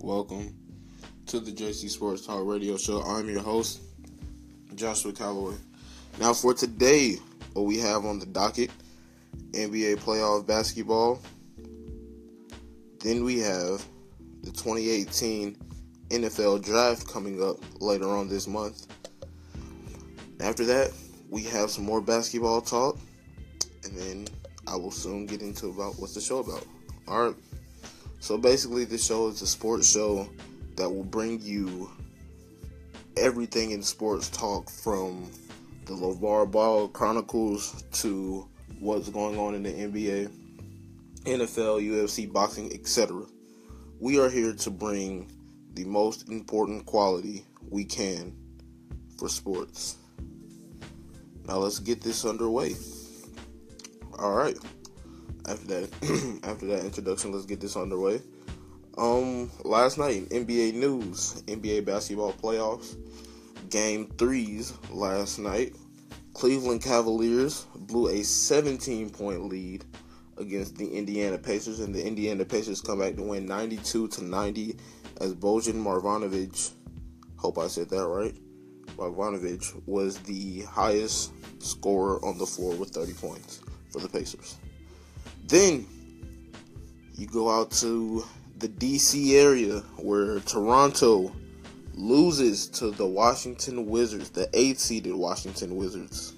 welcome to the JC Sports Talk Radio Show. I'm your host, Joshua Calloway. Now for today, what we have on the docket, NBA playoff basketball. Then we have the 2018 NFL Draft coming up later on this month. After that, we have some more basketball talk, and then I will soon get into about what's the show about. Alright, so basically this show is a sports show that will bring you everything in sports talk, from the LeVar Ball Chronicles to what's going on in the NBA, NFL, UFC, boxing, etc. We are here to bring the most important quality we can for sports. Now let's get this underway. Alright. After that introduction, let's get this underway. Last night, NBA news, NBA basketball playoffs, game 3s last night. Cleveland Cavaliers blew a 17-point lead against the Indiana Pacers, and the Indiana Pacers come back to win 92-90 as Bojan Marjanovic, hope I said that right, Marjanovic was the highest scorer on the floor with 30 points for the Pacers. Then you go out to the DC area where Toronto loses to the Washington Wizards, the 8th-seeded Washington Wizards,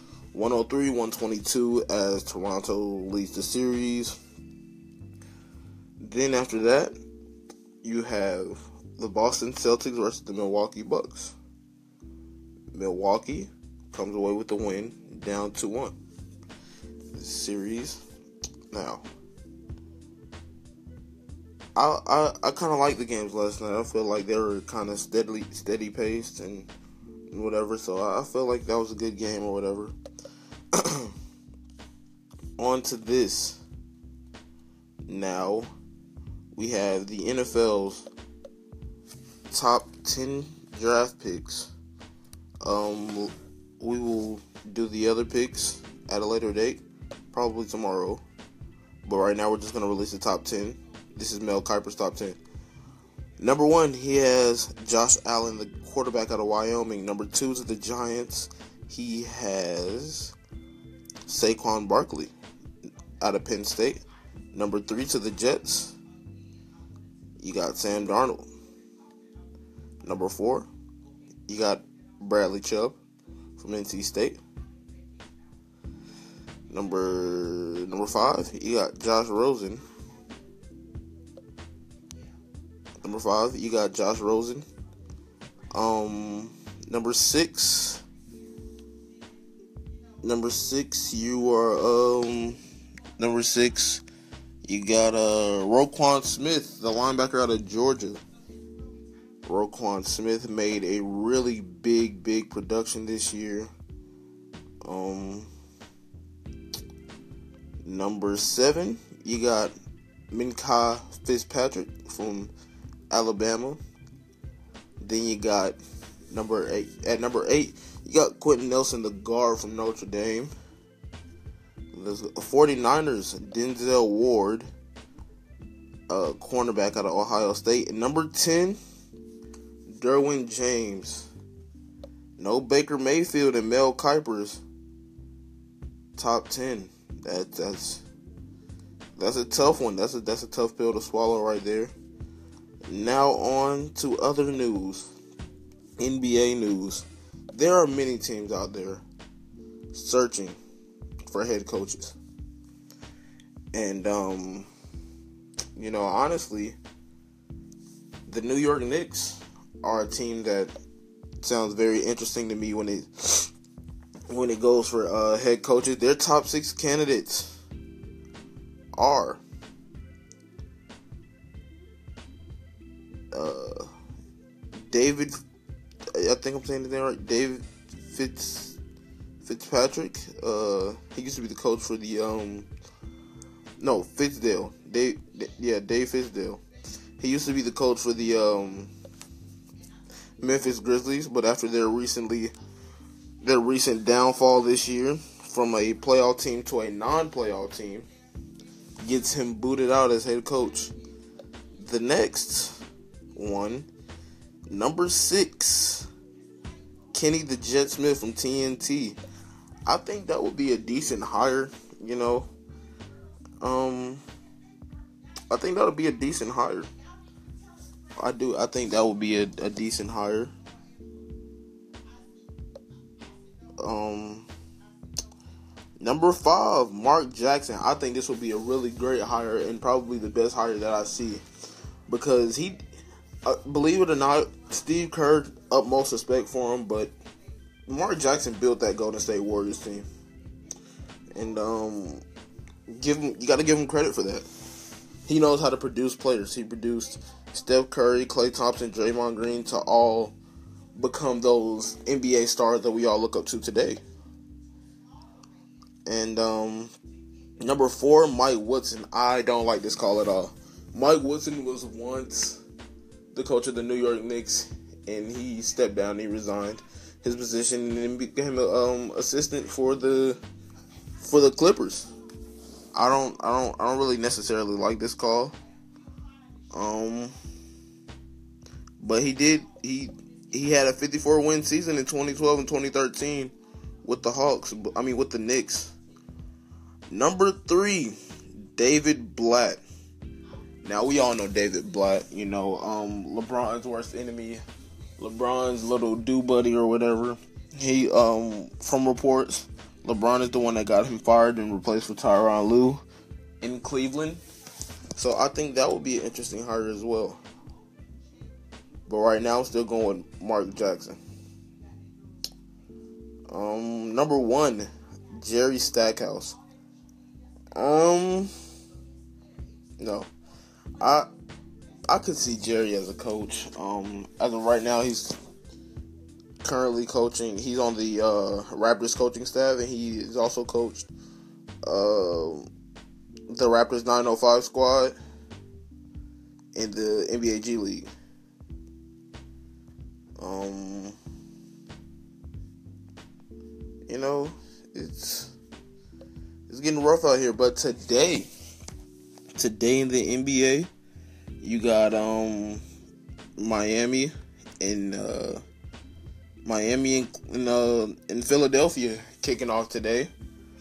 103-122 as Toronto leads the series. Then after that, you have the Boston Celtics versus the Milwaukee Bucks. Milwaukee comes away with the win, down 2-1. The series. Now, I kind of liked the games last night. I feel like they were kind of steady paced and whatever. So I felt like that was a good game or whatever. On to this. Now, we have the NFL's top 10 draft picks. We will do the other picks at a later date, probably tomorrow. But right now, we're just going to release the top 10. This is Mel Kiper's top 10. Number 1, he has Josh Allen, the quarterback out of Wyoming. Number 2 to the Giants, he has Saquon Barkley out of Penn State. Number 3 to the Jets, you got Sam Darnold. Number 4, you got Bradley Chubb from NC State. Number 5, you got Josh Rosen. Number 5, you got Josh Rosen. Number 6, you got Roquan Smith, the linebacker out of Georgia. Roquan Smith made a really big production this year. Number 7, you got Minkah Fitzpatrick from Alabama. Then you got number 8. At number 8, you got Quentin Nelson, the guard from Notre Dame. The 49ers, Denzel Ward, cornerback out of Ohio State. And number 10, Derwin James. No Baker Mayfield and Mel Kiper's top 10. That's a tough one. That's a tough pill to swallow right there. Now on to other news. NBA news. There are many teams out there searching for head coaches. And honestly, the New York Knicks are a team that sounds very interesting to me when it goes for head coaches. Their top 6 candidates are David, I think I'm saying the name right, David Fitzpatrick. He used to be the coach for the Fizdale. Dave Fizdale. He used to be the coach for the Memphis Grizzlies, but after their recent downfall this year from a playoff team to a non-playoff team, gets him booted out as head coach. The next 1. Number 6, Kenny the Jet Smith from TNT. I think that would be a decent hire, you know. I think that would be a decent hire. I think that would be a decent hire. Number 5, Mark Jackson. I think this would be a really great hire and probably the best hire that I see. Because he, believe it or not, Steve Kerr, utmost respect for him, but Mark Jackson built that Golden State Warriors team. And you got to give him credit for that. He knows how to produce players. He produced Steph Curry, Klay Thompson, Draymond Green to all become those NBA stars that we all look up to today. And number 4, Mike Woodson. I don't like this call at all. Mike Woodson was once the coach of the New York Knicks, and he stepped down. He resigned his position and became an assistant for the Clippers. I don't really necessarily like this call. But he had a 54-win season in 2012 and 2013 with the with the Knicks. Number 3, David Blatt. Now, we all know David Blatt, LeBron's worst enemy, LeBron's little do-buddy or whatever. He, from reports, LeBron is the one that got him fired and replaced with Tyronn Lue in Cleveland. So I think that would be an interesting hire as well. But right now, I'm still going with Mark Jackson. Number 1, Jerry Stackhouse. No. I could see Jerry as a coach. As of right now, he's currently coaching. He's on the Raptors coaching staff, and he is also coached the Raptors 905 squad in the NBA G League. It's getting rough out here, but today in the NBA, you got Miami and Philadelphia kicking off today.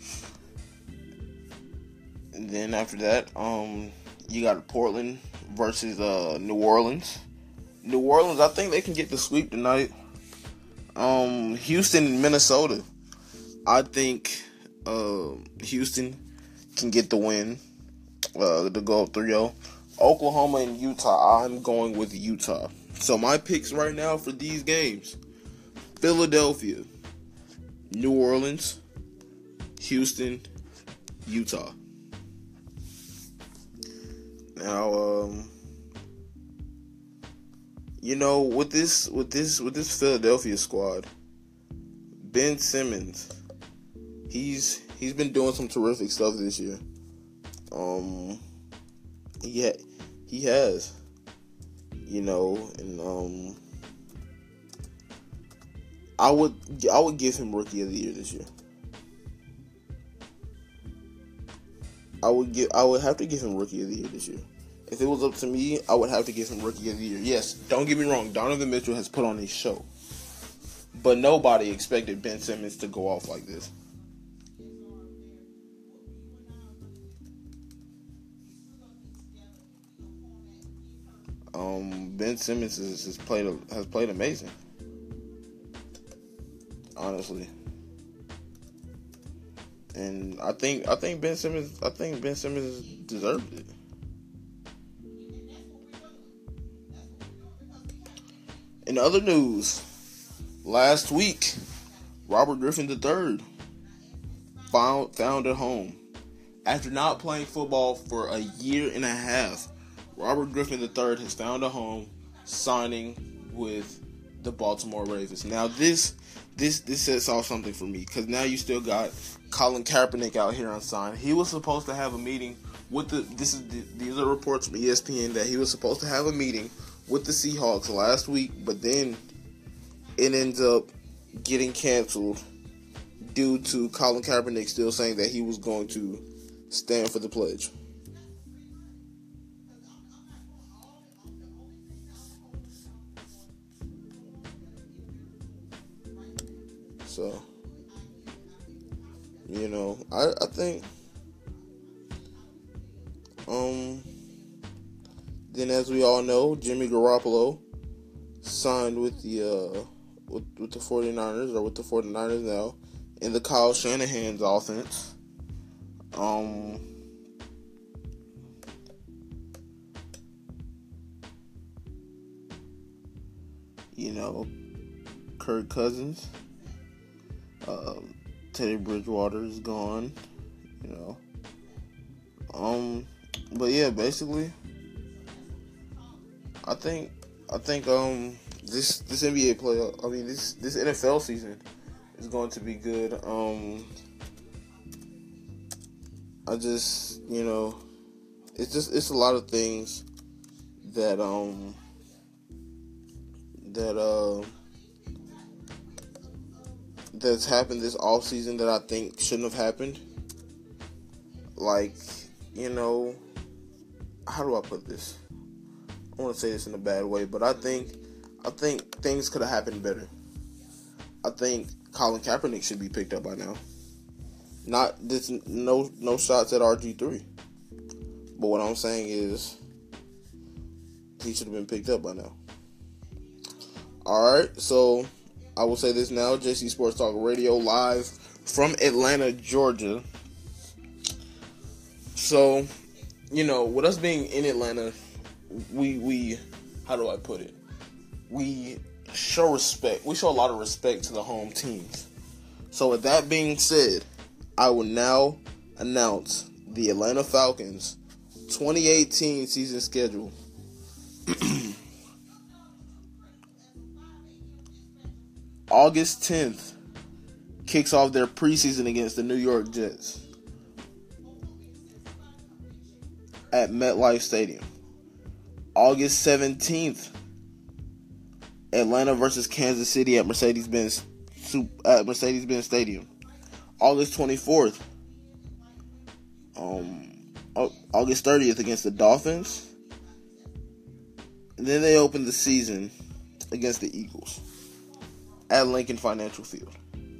And then after that, you got Portland versus New Orleans. New Orleans, I think they can get the sweep tonight. Houston and Minnesota. I think Houston can get the win. To go up 3-0. Oklahoma and Utah. I'm going with Utah. So my picks right now for these games: Philadelphia, New Orleans, Houston, Utah. Now, with this Philadelphia squad, Ben Simmons, he's been doing some terrific stuff this year. He has, and I would give him Rookie of the Year this year. I would have to give him Rookie of the Year this year. If it was up to me, I would have to give him Rookie of the Year. Yes, don't get me wrong, Donovan Mitchell has put on a show, but nobody expected Ben Simmons to go off like this. Ben Simmons has played amazing, honestly, and I think Ben Simmons deserved it. In other news, last week, Robert Griffin III found a home after not playing football for a year and a half. Robert Griffin III has found a home, signing with the Baltimore Ravens. Now, this sets off something for me, because now you still got Colin Kaepernick out here unsigned. He was supposed to have a meeting with these are reports from ESPN that he was supposed to have a meeting with the Seahawks last week, but then it ends up getting canceled due to Colin Kaepernick still saying that he was going to stand for the pledge. So, I think, then as we all know, Jimmy Garoppolo signed with the 49ers, or with the 49ers now, in the Kyle Shanahan's offense. Kirk Cousins, Teddy Bridgewater is gone, but yeah, basically, I think this NBA playoff, this NFL season is going to be good. It's a lot of things that's happened this off season that I think shouldn't have happened. Like, how do I put this? I want to say this in a bad way, but I think things could have happened better. I think Colin Kaepernick should be picked up by now. Not this, no shots at RG3. But what I'm saying is, he should have been picked up by now. Alright, so I will say this now. JC Sports Talk Radio, live from Atlanta, Georgia. So, with us being in Atlanta, we how do I put it? We show respect. We show a lot of respect to the home teams. So with that being said, I will now announce the Atlanta Falcons 2018 season schedule. August 10th kicks off their preseason against the New York Jets at MetLife Stadium. August 17th, Atlanta versus Kansas City at Mercedes-Benz Stadium. August 24th, August 30th against the Dolphins. And then they open the season against the Eagles at Lincoln Financial Field.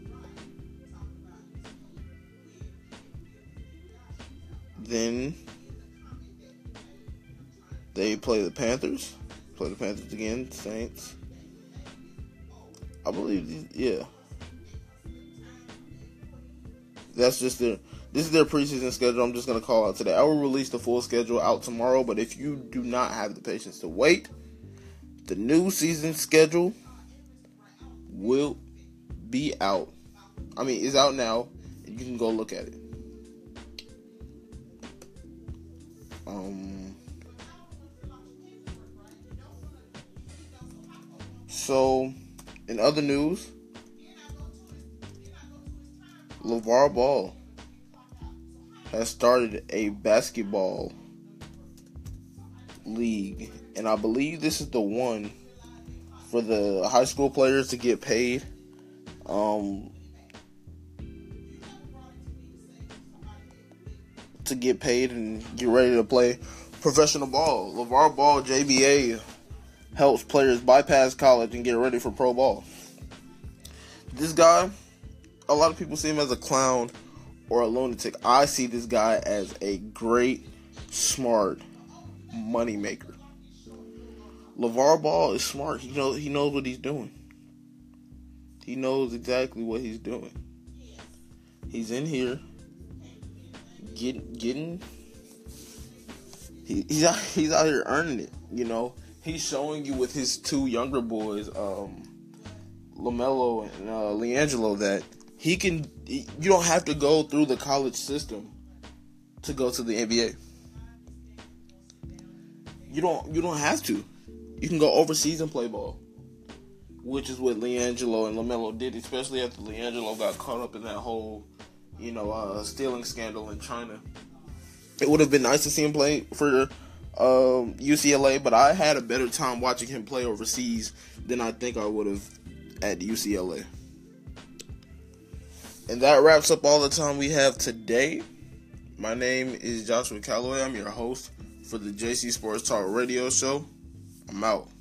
Then they play the Panthers. Play the Panthers again, Saints. I believe, yeah. This is their preseason schedule. I'm just going to call out today. I will release the full schedule out tomorrow, but if you do not have the patience to wait, the new season schedule will be out. It's out now. You can go look at it. So, in other news, LeVar Ball has started a basketball league, and I believe this is the one for the high school players to get paid. To get paid and get ready to play professional ball. LeVar Ball, JBA, helps players bypass college and get ready for pro ball. This guy, a lot of people see him as a clown or a lunatic. I see this guy as a great, smart money maker. LeVar Ball is smart. He knows what he's doing. He knows exactly what he's doing. He's in here getting. He's out here earning it. He's showing you with his two younger boys, LaMelo and LiAngelo, that he can. You don't have to go through the college system to go to the NBA. You don't have to. You can go overseas and play ball, which is what LiAngelo and LaMelo did, especially after LiAngelo got caught up in that whole, stealing scandal in China. It would have been nice to see him play for UCLA, but I had a better time watching him play overseas than I think I would have at UCLA. And that wraps up all the time we have today. My name is Joshua Calloway. I'm your host for the JC Sports Talk Radio Show. I'm out.